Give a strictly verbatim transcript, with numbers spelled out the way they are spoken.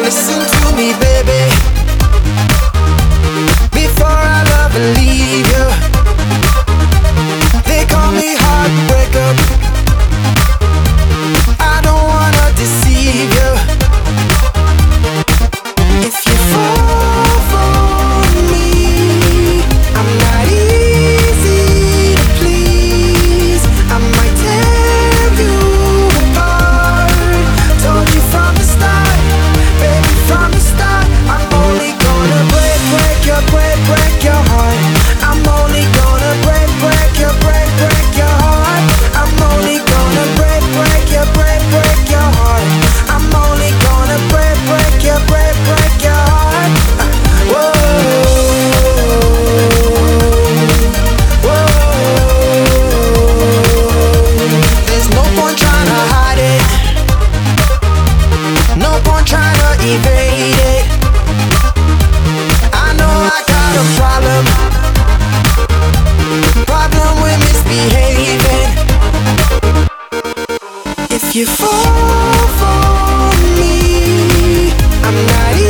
listen to me, baby. Before I love and leave you, they call me heartbreaker. I don't wanna deceive you. If you fall for me, I'm not easy to please. I might tear you apart. Told you from the start, baby, from the start. I'm only gonna break, break your, break, break your heart. I'm only gonna break, break your, break, break your heart. I'm only gonna break, break your, break, break your heart. I'm only gonna break, break your, break, break your heart. Whoa, whoa. There's no point trying to hide it. No point trying to evade it. I know I got a problem. Problem with misbehaving. If you fall for me, I'm not